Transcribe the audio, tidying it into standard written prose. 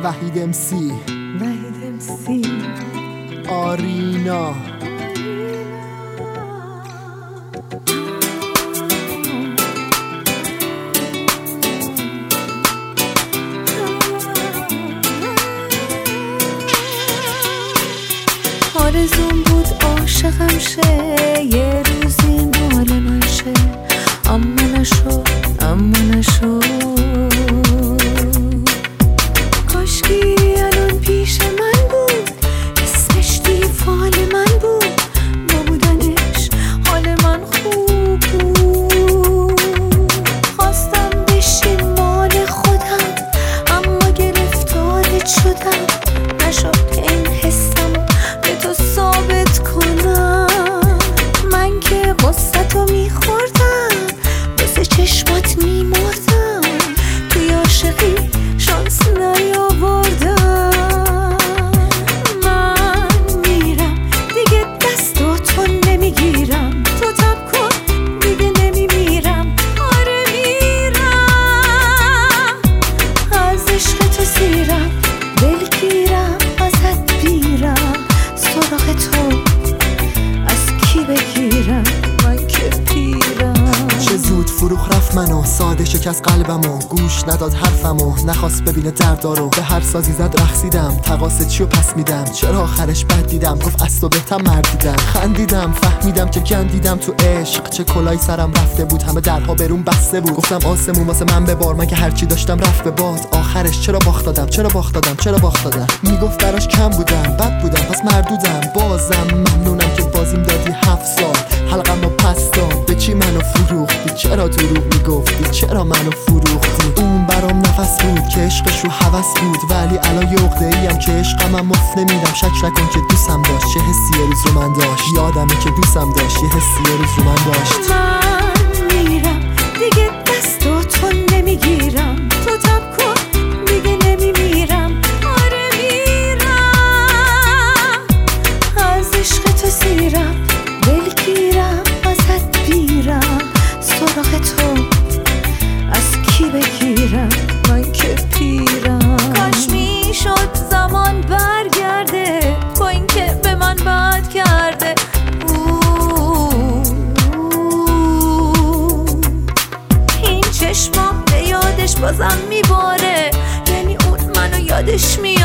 وحید امسی، آرینا. آرزوم بود عاشقم شه، یه روزی مال من شه، اما نشد. کاشکی الان پیش من بود، اسمش توی فال من بود، نبودنش حال من خوب بود. خواستم بشی مال خودم، اما گرفتارت شدم، نشد این حسم به تو ثابت کنم. من که قصتو میخوردم، واسه چشمات میمردم، توی عاشقی شانس نیاوردم. من میرم دیگه دستاتو نمیگیرم، تو تب کن دیگه نمیمیرم. آره میرم از عشق تو سیرم، دلگیرم ازت بیرم، سراغ تو از کی بگیرم، من که پیرم. چه زود فروخ رفت منو، ساده شکست قلبمو، گوش نداد حرفمو، نخواست ببینه دردارو. به هر سازی زد رقصیدم، تقاصد چیو پس میدم، چرا آخرش بد دیدم، گفت از تو بهتر مرد دیدم. خندیدم فهمیدم که گندیدم تو عشق، چه کلای سرم رفته بود، همه درها برون بسته بود. گفتم آسمون واسه من ببار، من که هرچی داشتم رفت به باد. آخرش چرا باخت دادم، چرا باخت دادم. میگفت براش کم بودم، بد بودم، پس مردودم. بازم ممنونم که بازیم دادی 7 سال، حلقمو پس داد. به چی منو فروختی، چرا دروغ میگفتی، چرا منو فروختی. اون برام نفس بود که عشقش رو هوس بود، ولی الان یه عقده‌ایم که عشقمم مفت نمیدم. شک نکن که دوستم داشت، چه حسی یه روز رو من داشت، یادمه که دوستم داشت، یه حسی یه روز رو من داشت. من میرم دیگه دستاتو نمیگیرم، تو تب کن دیگه نمیمیرم. آره میرم از عشق تو سیرم، دلگیرم ازت بیرم، سراغ تو از کی بگیرم، من که پیرم. کاش میشد زمان برگرده، با این که به من بد کرده. این چشمام به یادش بازم میباره، یعنی اون منو یادش میاره.